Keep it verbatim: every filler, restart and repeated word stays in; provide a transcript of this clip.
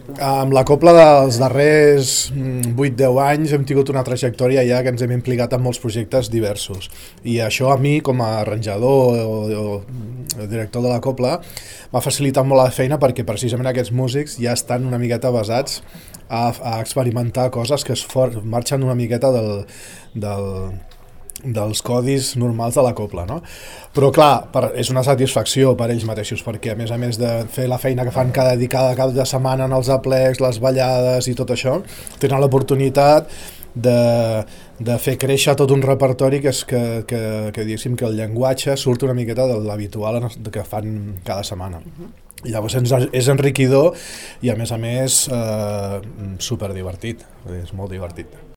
Amb la Copla dels darrers vuit deu anys hem tingut una trajectòria ja que ens hem implicat en molts projectes diversos. I això a mi, com a arranjador o, o director de la Copla, m'ha facilitat molt la feina perquè precisament aquests músics ja estan una miqueta basats a, a experimentar coses que es for, marxen una miqueta del, del, dels codis normals de la Copla, no? Però clar, per, és una satisfacció per ells mateixos, perquè a més a més de fer la feina que fan cada, cada cap de setmana en els aplecs, les ballades i tot això, tenen l'oportunitat de, de fer créixer tot un repertori que, és que, que, que diguéssim que el llenguatge surt una miqueta de l'habitual que fan cada setmana. I llavors és enriquidor i a més a més eh, superdivertit, és molt divertit.